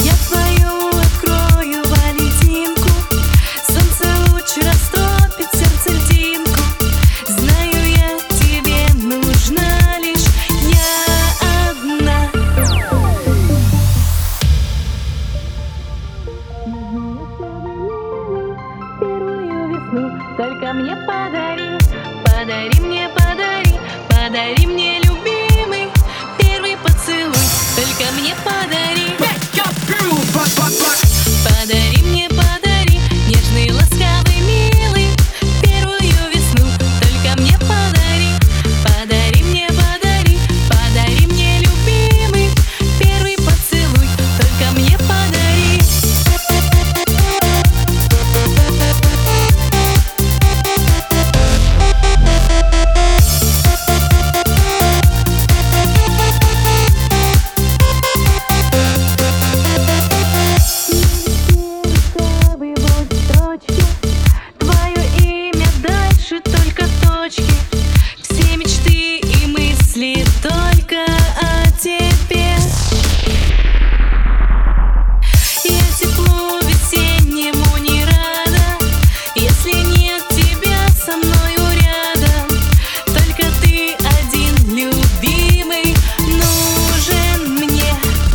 Я твою открою Валентинку, солнце луч растопит сердце льдинку. Знаю, я тебе нужна лишь я одна. Первую весну только мне подари, подари мне, подари мне, любимый, первый поцелуй только мне подари. Подари мне, подари, нежный, ласкавый, милый, первую весну только мне подари. Подари мне, подари мне, любимый, первый поцелуй только мне подари. Твое имя дальше только точки, все мечты и мысли только о тебе. Я теплу весеннему не рада, если нет тебя со мною рядом. Только ты один, любимый, нужен мне.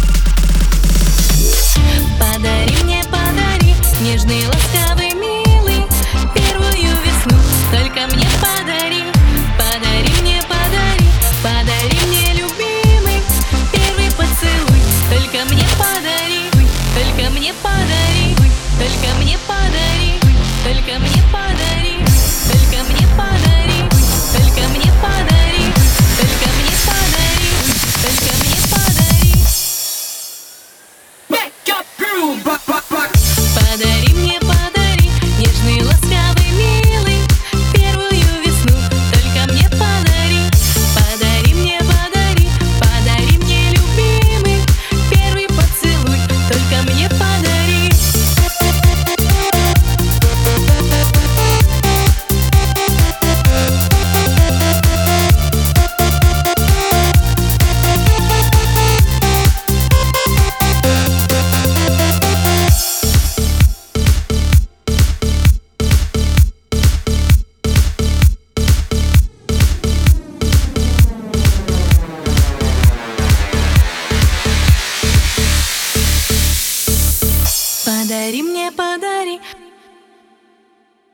Подари мне, подари, нежный, ласкавый, милый, первую весну только мне подари. Подари мне, подари мне, любимый, первый поцелуй только мне подари. Только мне подари, только мне подари, только мне подари, только мне подари, только мне подари, только мне подари, только мне подари. Подари мне, подари, нежный, ласкавый, милый, первую весну только мне подари. Подари мне, подари мне, любимый, первый поцелуй только мне подари. Подари мне, подари